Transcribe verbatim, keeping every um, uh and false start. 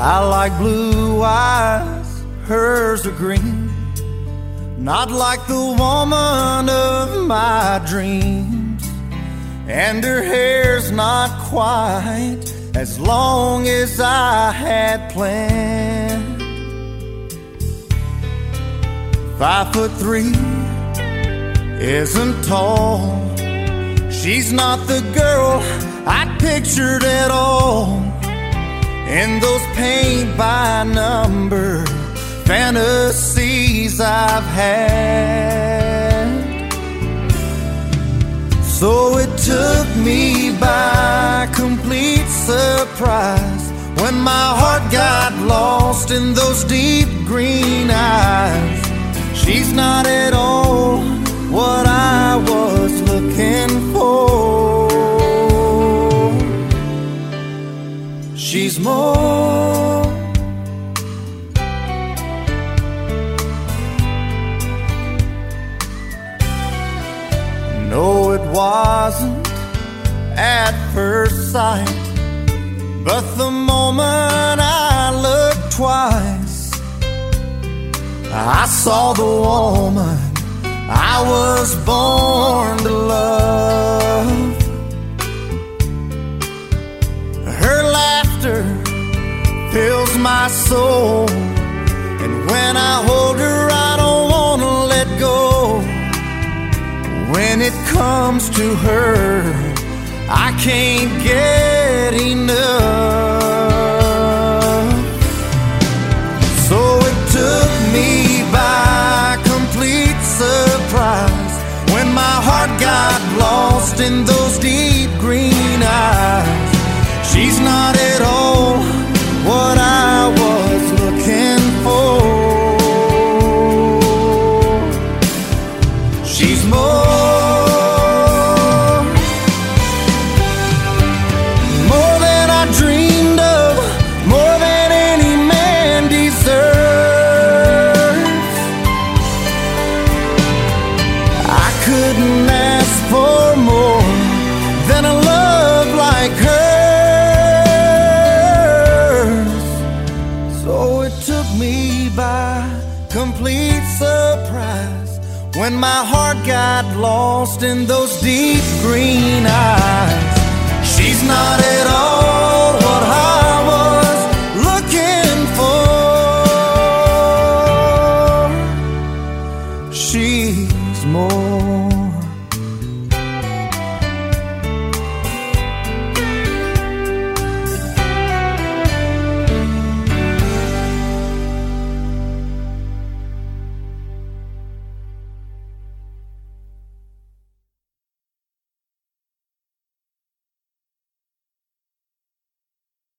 I like blue eyes, hers are green, not like the woman of my dreams. And her hair's not quite as long as I had planned. Five foot three isn't tall. She's not the girl I pictured at all in those paint by number fantasies I've had. So it took me by complete surprise when my heart got lost in those deep green eyes. She's not at all what I was looking for. She's more. No, it wasn't at first sight, but the moment I looked twice, I saw the woman I was born to love. Her laughter fills my soul, and when I hold her I don't want to let go. When it comes to her, I can't get enough. So it took me by complete surprise when my heart got lost in those deep green eyes. She's not at all what I was looking for. She's more. Couldn't ask for more than a love like hers. So it took me by complete surprise when my heart got lost in those deep green eyes. She's not at all